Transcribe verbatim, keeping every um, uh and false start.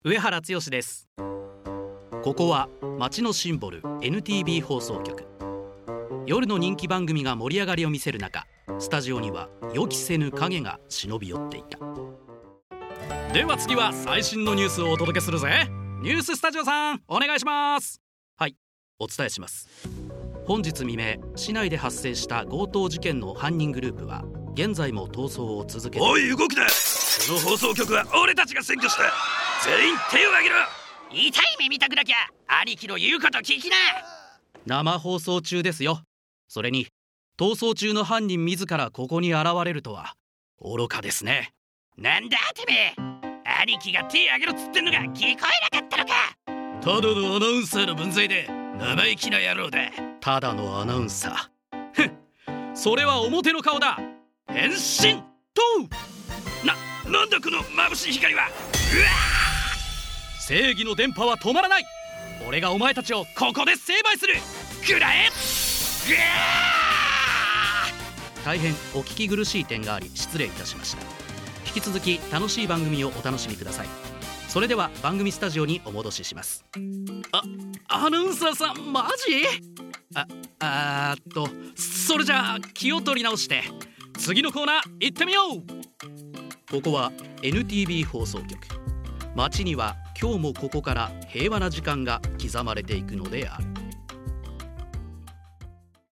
上原剛です。ここは町のシンボル エヌティービー 放送局。夜の人気番組が盛り上がりを見せる中、スタジオには予期せぬ影が忍び寄っていた。では次は最新のニュースをお届けするぜ。ニューススタジオさん、お願いします。はい、お伝えします。本日未明、市内で発生した強盗事件の犯人グループは現在も逃走を続けて。 おい、動くな。この放送局は俺たちが占拠した。全員手を挙げろ。 痛い目見たくなきゃ兄貴の言うこと聞きな。 生放送中ですよ。それに逃走中の犯人自らここに現れるとは愚かですね。 なんだてめえ、兄貴が手挙げろっつってんのが聞こえなかったのか。 ただのアナウンサーの分際で生意気な野郎だ。 ただのアナウンサー。ふん、それは表の顔だ。変身とな、なんだこの眩しい光は。うわー、正義の電波は止まらない。俺がお前たちをここで成敗する。 くらえ。うわー、大変お聞き苦しい点があり失礼いたしました。引き続き楽しい番組をお楽しみください。それでは番組スタジオにお戻しします。あ、アナウンサーさんマジ？あ、あーっとそれじゃあ気を取り直して次のコーナー行ってみよう。ここは エヌティービー 放送局。街には今日もここから平和な時間が刻まれていくのである。